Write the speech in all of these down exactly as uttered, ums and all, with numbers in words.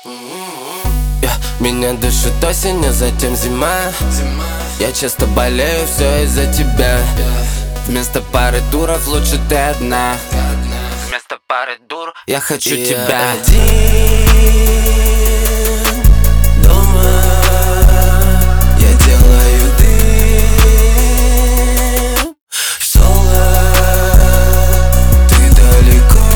yeah. Меня дышит осень, а затем зима. Я часто болею, все из-за тебя. Вместо пары туров лучше ты одна. Вместо пары дур я хочу я тебя один дома. Я делаю дым в соло. Ты далеко,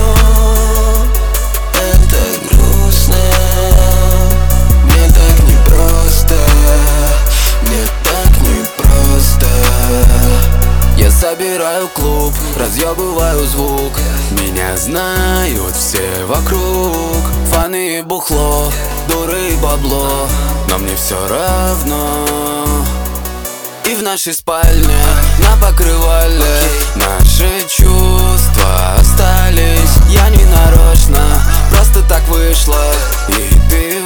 это грустно. Мне так непросто, мне так непросто. Я собираю клуб, разъебываю звук. Меня знают все вокруг. Фаны и бухло, дуры и бабло. Но мне все равно. И в нашей спальне, на покрывале, наши чувства остались. Я не нарочно, просто так вышло. И ты